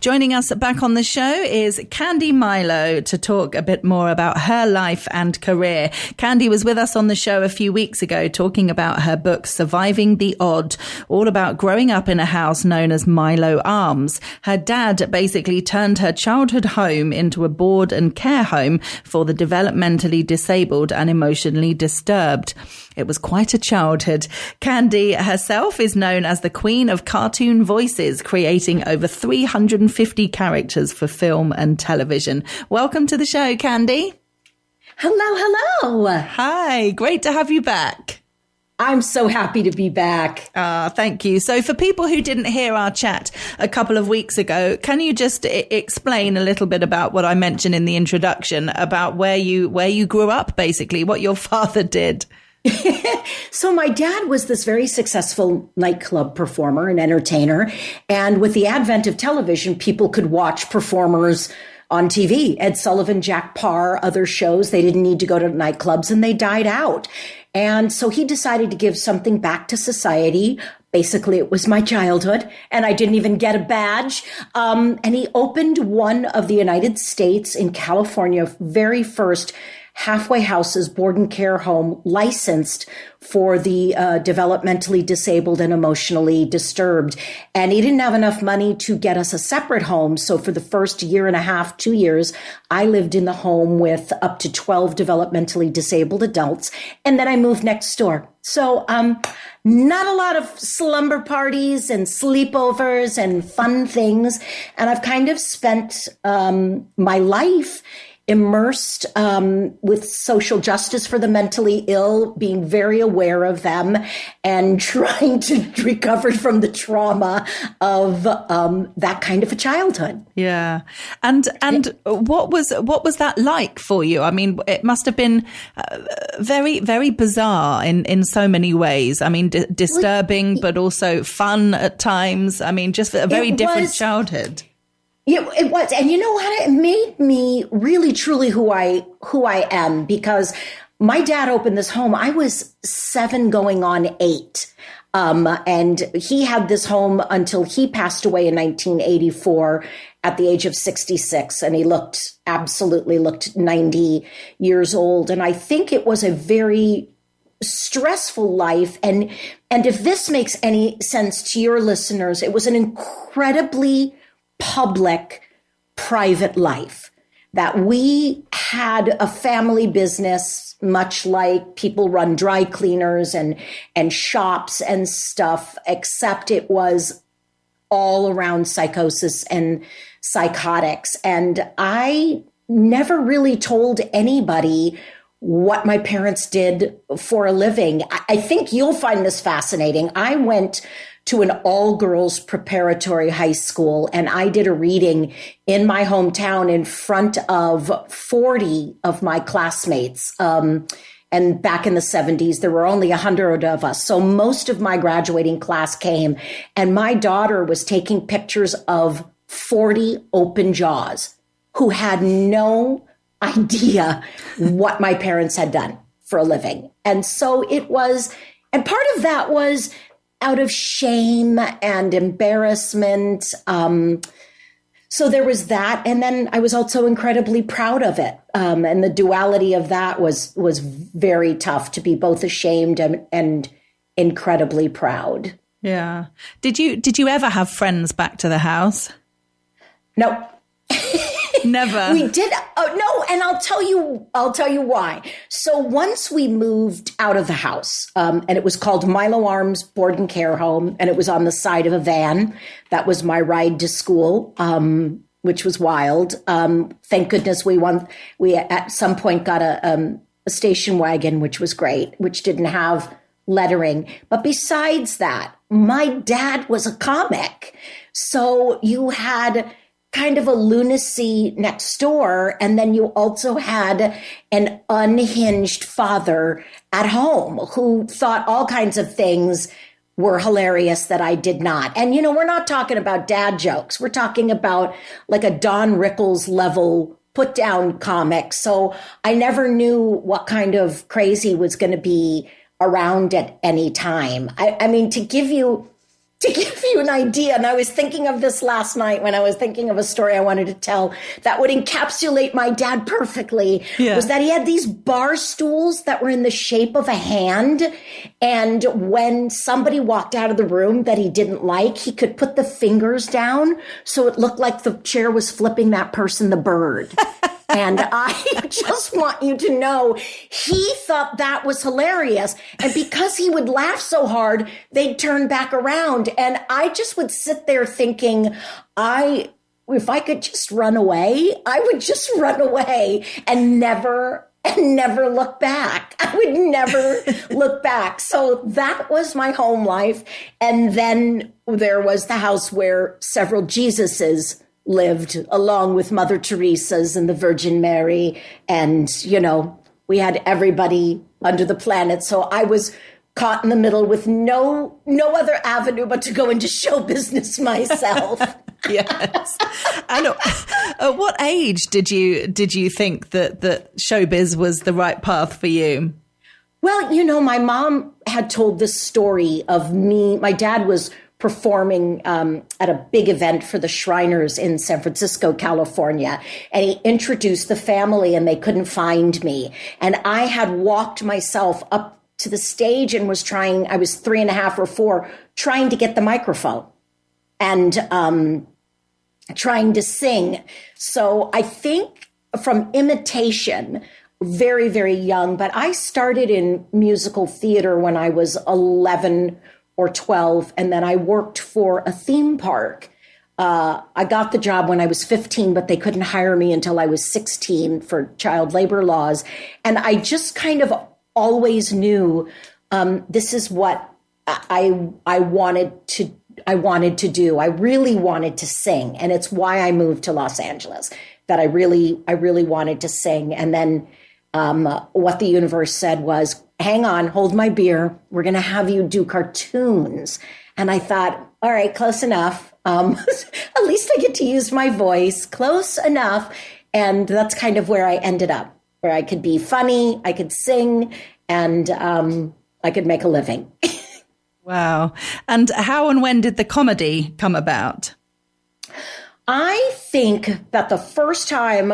Joining us back on the show is Candy Milo to talk a bit more about her life and career. Candy was with us on the show a few weeks ago talking about her book, Surviving the Odd, all about growing up in a house known as Milo Arms. Her dad basically turned her childhood home into a board and care home for the developmentally disabled and emotionally disturbed. It was quite a childhood. Candy herself is known as the queen of cartoon voices, creating over 350 characters for film and television. Welcome to the show, Candy. Hello. Hi, great to have you back. I'm so happy to be back. Thank you. So for people who didn't hear our chat a couple of weeks ago, can you just explain a little bit about what I mentioned in the introduction about where you grew up, basically, what your father did? So my dad was this very successful nightclub performer and entertainer. And with the advent of television, people could watch performers on TV. Ed Sullivan, Jack Parr, other shows. They didn't need to go to nightclubs and they died out. And so he decided to give something back to society. Basically, it was my childhood, and I didn't even get a badge. And he opened one of the United States in California, very first halfway houses, board and care home licensed for the developmentally disabled and emotionally disturbed. And he didn't have enough money to get us a separate home. So for the first year and a half, 2 years, I lived in the home with up to 12 developmentally disabled adults. And then I moved next door. So not a lot of slumber parties and sleepovers and fun things. And I've kind of spent my life immersed with social justice for the mentally ill, being very aware of them and trying to recover from the trauma of that kind of a childhood. Yeah. And what was that like for you? I mean, it must have been very, very bizarre in so many ways. I mean, disturbing, but also fun at times. I mean, just a very different childhood. Yeah, it was. And you know what? It made me really, truly who I am, because my dad opened this home. I was 7 going on 8. And he had this home until he passed away in 1984 at the age of 66. And he absolutely looked 90 years old. And I think it was a very stressful life. And if this makes any sense to your listeners, it was an incredibly public, private life, that we had a family business, much like people run dry cleaners and shops and stuff, except it was all around psychosis and psychotics. And I never really told anybody what my parents did for a living. I think you'll find this fascinating. I went to an all-girls preparatory high school, and I did a reading in my hometown in front of 40 of my classmates. And back in the 70s, there were only 100 of us. So most of my graduating class came, and my daughter was taking pictures of 40 open jaws who had no idea what my parents had done for a living. And so it was, and part of that was out of shame and embarrassment. So there was that. And then I was also incredibly proud of it. And the duality of that was very tough, to be both ashamed and incredibly proud. Yeah. Did you ever have friends back to the house? No. Never. We did. No. And I'll tell you why. So once we moved out of the house, and it was called Milo Arms Board and Care Home, and it was on the side of a van. That was my ride to school, which was wild. Thank goodness we at some point got a station wagon, which was great, which didn't have lettering. But besides that, my dad was a comic. So you had kind of a lunacy next door. And then you also had an unhinged father at home who thought all kinds of things were hilarious that I did not. And, we're not talking about dad jokes. We're talking about like a Don Rickles level put down comic. So I never knew what kind of crazy was going to be around at any time. I mean, to give you to give you an idea, and I was thinking of this last night when I was thinking of a story I wanted to tell that would encapsulate my dad perfectly, was that he had these bar stools that were in the shape of a hand. And when somebody walked out of the room that he didn't like, he could put the fingers down so it looked like the chair was flipping that person the bird. And I just want you to know, he thought that was hilarious. And because he would laugh so hard, they'd turn back around. And I just would sit there thinking, if I could just run away, I would just run away and never look back. I would never look back. So that was my home life. And then there was the house where several Jesuses lived, along with Mother Teresa's and the Virgin Mary. And, we had everybody under the planet. So I was caught in the middle with no other avenue but to go into show business myself. Yes. And at what age did you think that showbiz was the right path for you? Well, my mom had told this story of me. My dad was performing at a big event for the Shriners in San Francisco, California. And he introduced the family and they couldn't find me. And I had walked myself up to the stage and I was 3.5 or 4, trying to get the microphone and trying to sing. So I think from imitation, very, very young, but I started in musical theater when I was 11 or 12, and then I worked for a theme park. I got the job when I was 15, but they couldn't hire me until I was 16 for child labor laws. And I just kind of always knew this is what I wanted to do. I really wanted to sing, and it's why I moved to Los Angeles. That I really wanted to sing. And then what the universe said was, hang on, hold my beer. We're going to have you do cartoons. And I thought, all right, close enough. At least I get to use my voice. Close enough. And that's kind of where I ended up, where I could be funny, I could sing, and I could make a living. Wow. And how and when did the comedy come about? I think that the first time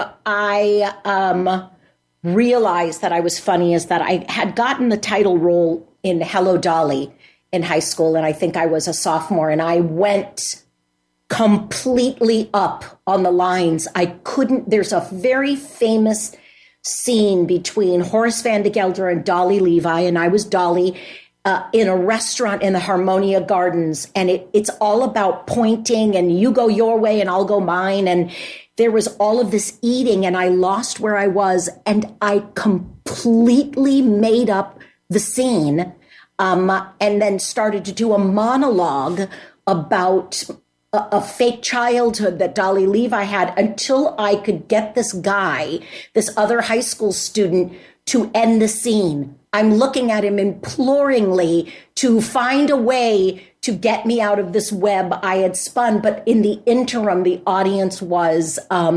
I realized that I was funny is that I had gotten the title role in Hello, Dolly in high school. And I think I was a sophomore, and I went completely up on the lines. There's a very famous scene between Horace Van de Gelder and Dolly Levi, and I was Dolly, in a restaurant in the Harmonia Gardens. And it's all about pointing, and you go your way and I'll go mine. And there was all of this eating, and I lost where I was, and I completely made up the scene, and then started to do a monologue about a fake childhood that Dolly Levi had, until I could get this other high school student, to end the scene. I'm looking at him imploringly to find a way to get me out of this web I had spun. But in the interim, the audience was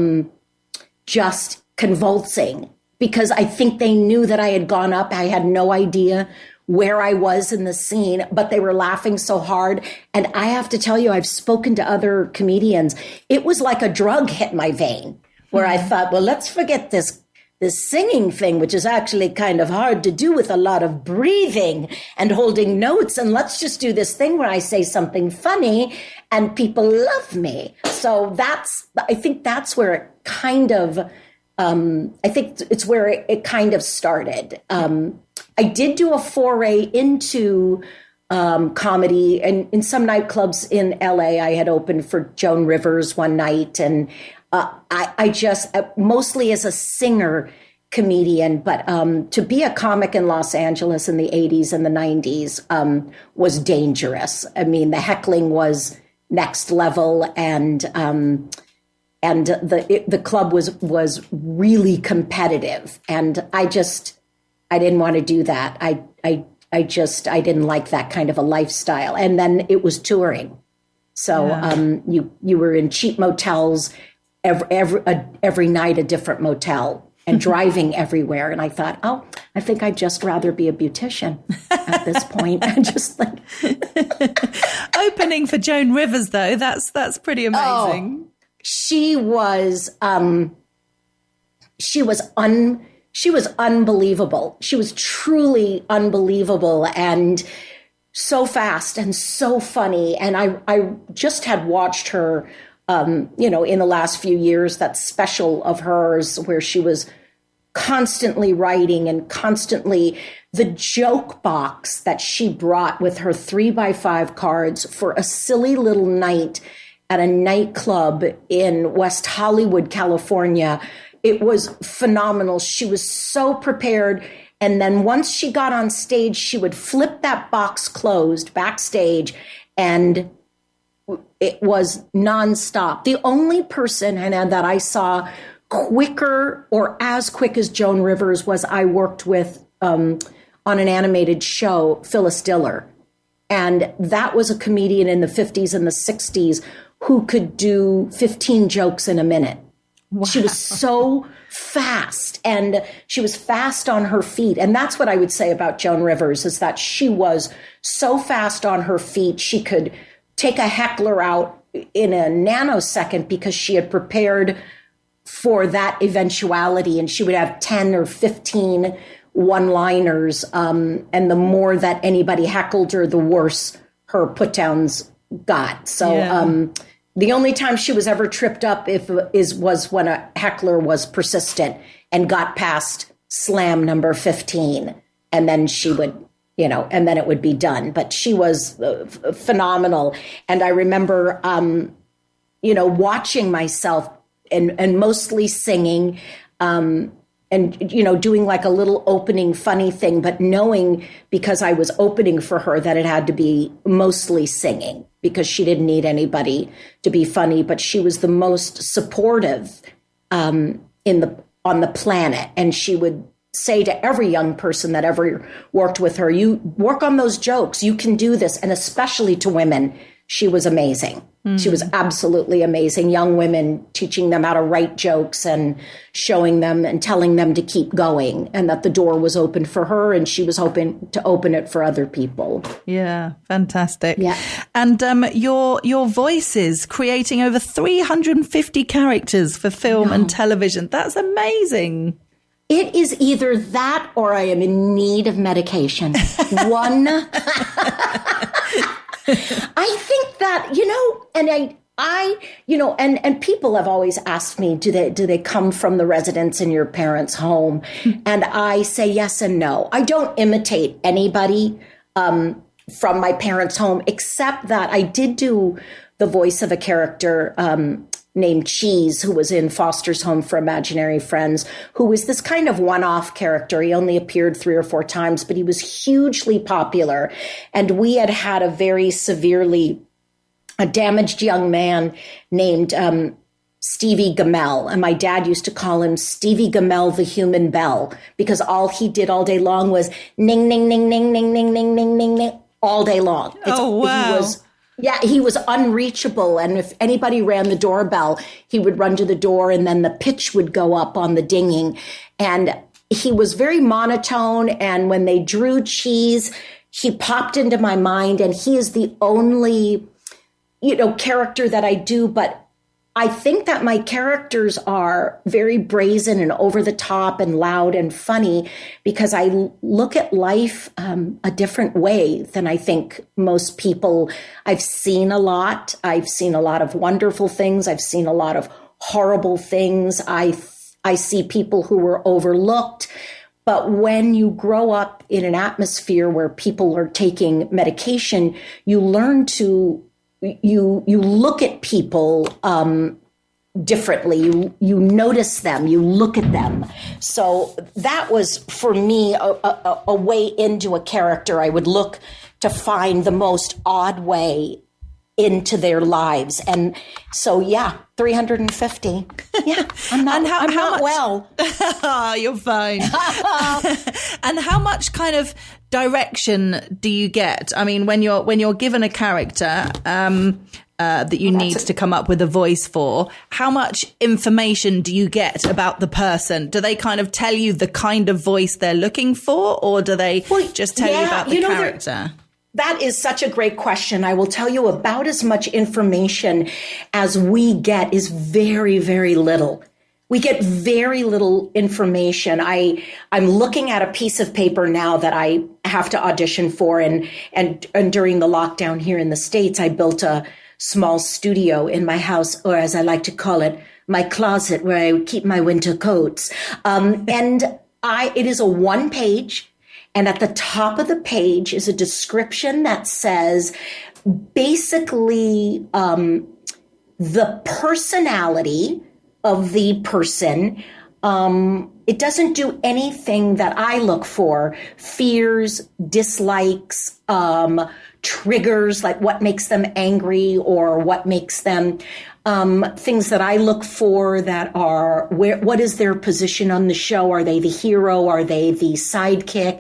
just convulsing, because I think they knew that I had gone up. I had no idea where I was in the scene, but they were laughing so hard. And I have to tell you, I've spoken to other comedians. It was like a drug hit my vein, where I thought, well, let's forget this singing thing, which is actually kind of hard to do with a lot of breathing and holding notes. And let's just do this thing where I say something funny and people love me. So I think that's where it kind of, I think it's where it kind of started. I did do a foray into comedy, and in some nightclubs in LA. I had opened for Joan Rivers one night, and I just, mostly as a singer comedian, but to be a comic in Los Angeles in the 80s and the 90s was dangerous. I mean, the heckling was next level, and the club was really competitive, and I didn't want to do that. I didn't like that kind of a lifestyle. And then it was touring. So you were in cheap motels every night, a different motel. and driving everywhere. And I thought, oh, I think I'd just rather be a beautician at this point. Just like opening for Joan Rivers, though, that's pretty amazing. Oh, she was unbelievable. She was truly unbelievable and so fast and so funny. And I just had watched her, in the last few years, that special of hers where she was constantly writing and constantly the joke box that she brought with her 3x5 cards for a silly little night at a nightclub in West Hollywood, California. It was phenomenal. She was so prepared. And then once she got on stage, she would flip that box closed backstage, and it was nonstop. The only person, Hannah, that I saw quicker or as quick as Joan Rivers was I worked with on an animated show, Phyllis Diller. And that was a comedian in the 50s and the 60s who could do 15 jokes in a minute. Wow. She was so fast, and she was fast on her feet. And that's what I would say about Joan Rivers, is that she was so fast on her feet. She could take a heckler out in a nanosecond because she had prepared for that eventuality. And she would have 10 or 15 one-liners. And the more that anybody heckled her, the worse her put-downs got. So, the only time she was ever tripped up was when a heckler was persistent and got past slam number 15, and then she would, and then it would be done. But she was phenomenal. And I remember, watching myself and mostly singing, and, doing like a little opening funny thing, but knowing because I was opening for her that it had to be mostly singing, because she didn't need anybody to be funny, but she was the most supportive on the planet. And she would say to every young person that ever worked with her, you work on those jokes, you can do this. And especially to women, she was amazing. Mm. She was absolutely amazing. Young women, teaching them how to write jokes and showing them and telling them to keep going, and that the door was open for her and she was hoping to open it for other people. Yeah, fantastic. Yeah. And your voices, creating over 350 characters for film and television. That's amazing. It is either that or I am in need of medication. One. I think that, and people have always asked me, do they come from the residence in your parents' home? And I say yes and no. I don't imitate anybody from my parents' home, except that I did do the voice of a character named Cheese, who was in Foster's Home for Imaginary Friends, who was this kind of one-off character. He only appeared 3 or 4 times, but he was hugely popular. And we had a very severely damaged young man named Stevie Gamel. And my dad used to call him Stevie Gamel, the human bell, because all he did all day long was ning, ning, ning, ning, ning, ning, ning, ning, ning, ning, all day long. Wow. He was unreachable. And if anybody rang the doorbell, he would run to the door and then the pitch would go up on the dinging. And he was very monotone. And when they drew Cheese, he popped into my mind. And he is the only, character that I do. But I think that my characters are very brazen and over the top and loud and funny because I look at life a different way than I think most people. I've seen a lot. I've seen a lot of wonderful things. I've seen a lot of horrible things. I see people who were overlooked. But when you grow up in an atmosphere where people are taking medication, you learn to you look at people differently. You notice them, you look at them. So that was for me a way into a character. I would look to find the most odd way into their lives. And so, 350. Yeah, I'm not well. You're fine. And how much kind of direction do you get? I mean, when you're given a character, that you need to come up with a voice for. How much information do you get about the person? Do they kind of tell you the kind of voice they're looking for, or do they just tell you about the character? That is such a great question. I will tell you, about as much information as we get is very, very little. We get very little information. I'm looking at a piece of paper now that I have to audition for, and during the lockdown here in the States, I built a small studio in my house, or as I like to call it, my closet, where I keep my winter coats. It is a 1-page, and at the top of the page is a description that says basically the personality of the person. It doesn't do anything that I look for: fears, dislikes, triggers, like what makes them angry or what makes them, things that I look for that are, what is their position on the show? Are they the hero? Are they the sidekick?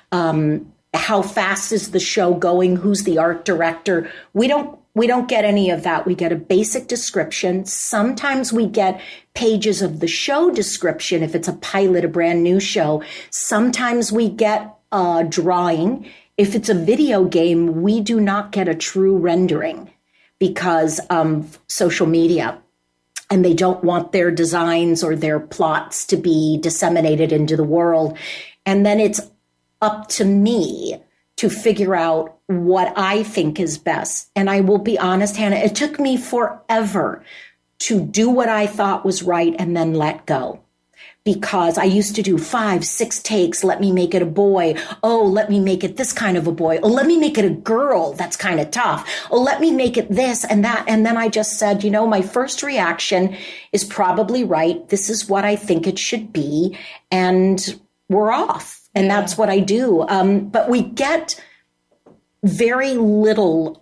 How fast is the show going? Who's the art director? We don't get any of that. We get a basic description. Sometimes we get pages of the show description if it's a pilot, a brand new show. Sometimes we get a drawing. If it's a video game, we do not get a true rendering because of social media, and they don't want their designs or their plots to be disseminated into the world. And then it's up to me to figure out what I think is best. And I will be honest, Hannah, it took me forever to do what I thought was right and then let go. Because I used to do 5, 6 takes. Let me make it a boy. Oh, let me make it this kind of a boy. Oh, let me make it a girl. That's kind of tough. Oh, let me make it this and that. And then I just said, my first reaction is probably right. This is what I think it should be. And we're off. And that's what I do. But we get very little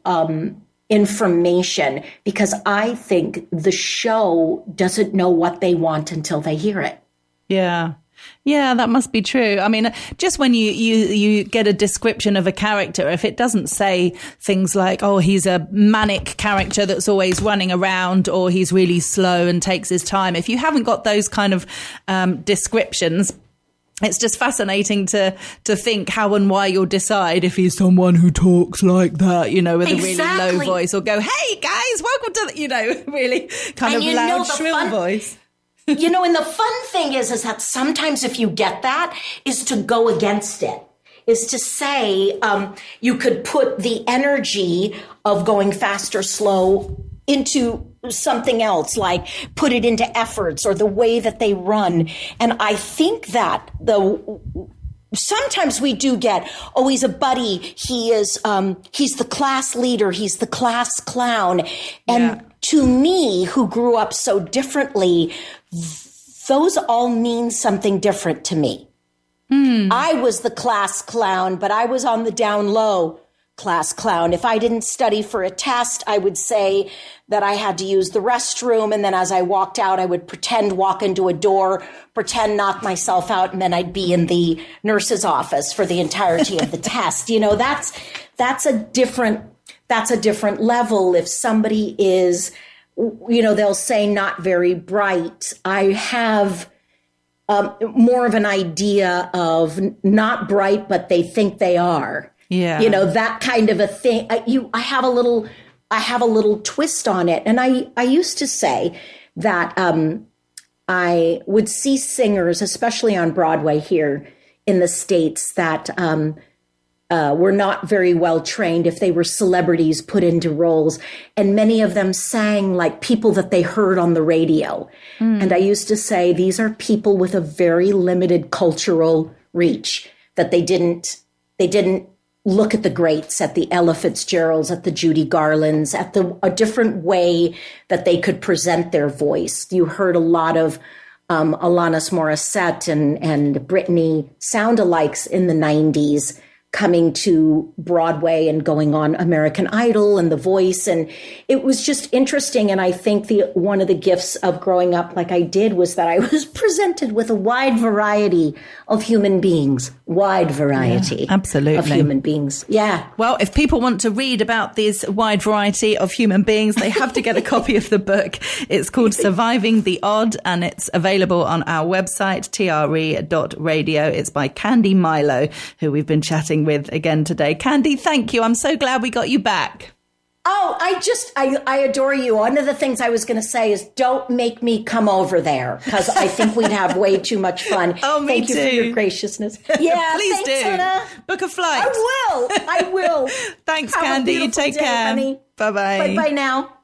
information because I think the show doesn't know what they want until they hear it. Yeah. Yeah, that must be true. I mean, just when you get a description of a character, if it doesn't say things like, oh, he's a manic character that's always running around, or he's really slow and takes his time. If you haven't got those kind of descriptions, it's just fascinating to think how and why you'll decide if he's someone who talks like that, with a really low voice, or go, hey guys, welcome to the, really kind of loud, shrill voice. And the fun thing is that sometimes if you get that, is to go against it, is to say, you could put the energy of going fast or slow into something else, like put it into efforts or the way that they run. And I think that sometimes we do get, oh, he's a buddy. He is, he's the class leader. He's the class clown. And to me, who grew up so differently, those all mean something different to me. I was the class clown, but I was on the down low class clown. If I didn't study for a test, I would say that I had to use the restroom. And then as I walked out, I would walk into a door, pretend knock myself out, and then I'd be in the nurse's office for the entirety of the test. That's a different level. If somebody is, they'll say not very bright. I have more of an idea of not bright, but they think they are. Yeah. That kind of a thing. I have a little twist on it. And I used to say that I would see singers, especially on Broadway here in the States, that were not very well trained if they were celebrities put into roles. And many of them sang like people that they heard on the radio. And I used to say, these are people with a very limited cultural reach, that they didn't look at the greats, at the Ella Fitzgeralds, at the Judy Garlands, at a different way that they could present their voice. You heard a lot of Alanis Morissette and Britney sound-alikes in the 90s coming to Broadway and going on American Idol and The Voice. And it was just interesting. And I think one of the gifts of growing up like I did was that I was presented with a wide variety of human beings, absolutely. of human beings. Yeah. Well, if people want to read about this wide variety of human beings, they have to get a copy of the book. It's called Surviving the Odd, and it's available on our website, tre.radio. It's by Candy Milo, who we've been chatting with again today. Candy, thank you. I'm so glad we got you back. Oh, I adore you. One of the things I was going to say is don't make me come over there because I think we'd have way too much fun. Oh, me Thank too. you for your graciousness. Yeah, please thanks, do. Hannah. Book a flight. I will. Thanks, Have Candy. You take care. Honey. Bye-bye. Bye-bye now.